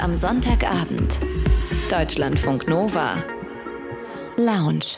am Sonntagabend. Deutschlandfunk Nova. Lounge.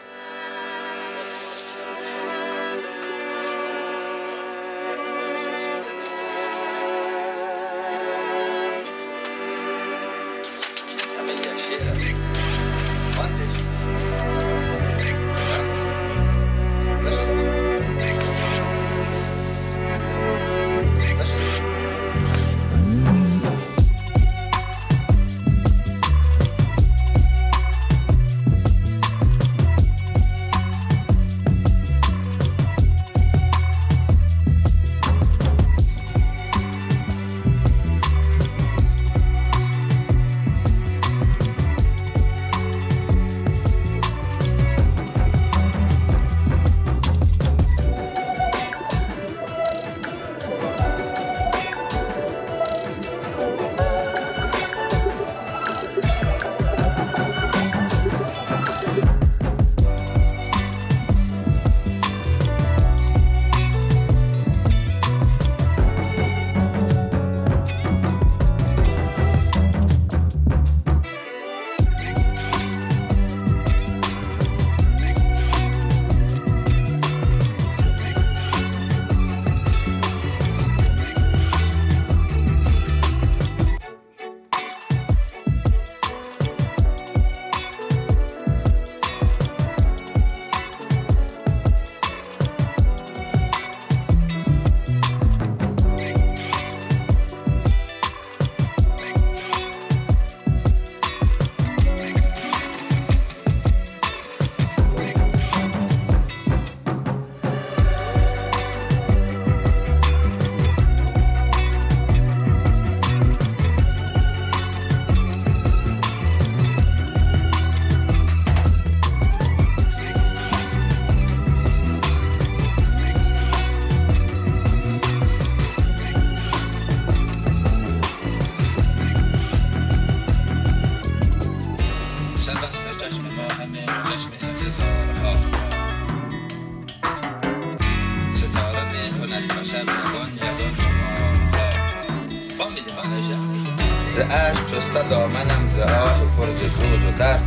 دامنم ز آه پر ز سوز و درد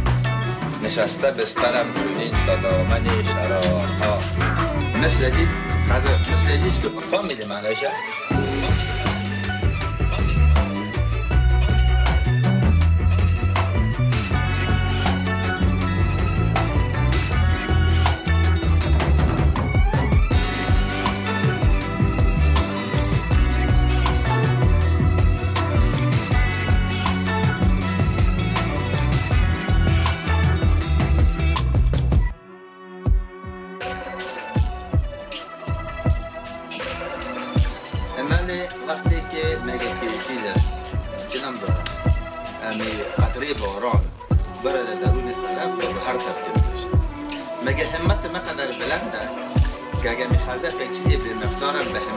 نشسته بسترم چنین تا دامن شرارها مثل عزیز که فهمیدی معنیشه؟ مگه همت مقدر بلند است که اگر میخوازه فکر چیزی به مقدارم به